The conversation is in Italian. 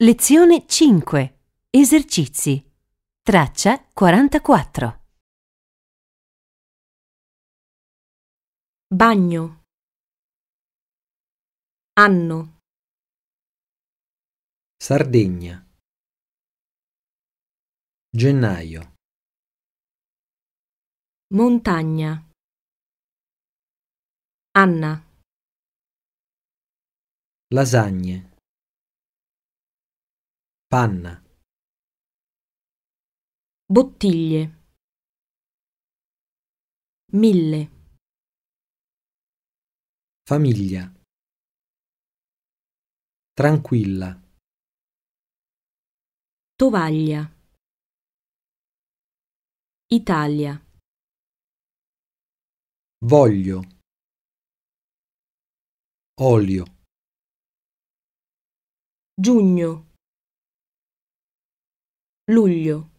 Lezione 5. Esercizi. Traccia 44. Bagno. Anno. Sardegna. Gennaio. Montagna. Anna. Lasagne. Panna. Bottiglie. 1000. Famiglia. Tranquilla. Tovaglia. Italia. Voglio. Olio. Giugno. Luglio.